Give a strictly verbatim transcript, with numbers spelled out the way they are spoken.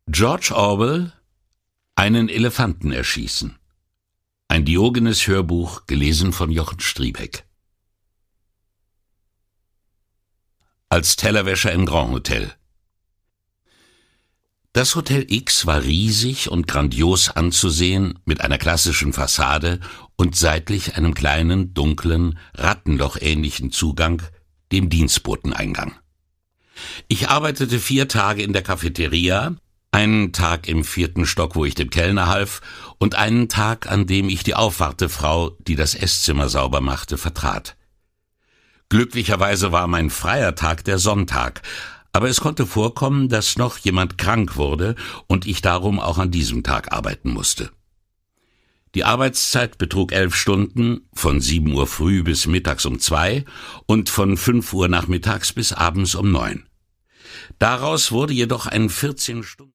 George Orwell, einen Elefanten erschießen. Ein Diogenes-Hörbuch, gelesen von Jochen Striebeck. Als Tellerwäscher im Grand Hotel. Das Hotel X war riesig und grandios anzusehen, mit einer klassischen Fassade und seitlich einem kleinen, dunklen, rattenlochähnlichen Zugang, dem Dienstboteneingang. Ich arbeitete vier Tage in der Cafeteria, einen Tag im vierten Stock, wo ich dem Kellner half, und einen Tag, an dem ich die Aufwartefrau, die das Esszimmer sauber machte, vertrat. Glücklicherweise war mein freier Tag der Sonntag, aber es konnte vorkommen, dass noch jemand krank wurde und ich darum auch an diesem Tag arbeiten musste. Die Arbeitszeit betrug elf Stunden, von sieben Uhr früh bis mittags um zwei und von fünf Uhr nachmittags bis abends um neun. Daraus wurde jedoch ein vierzehn Stunden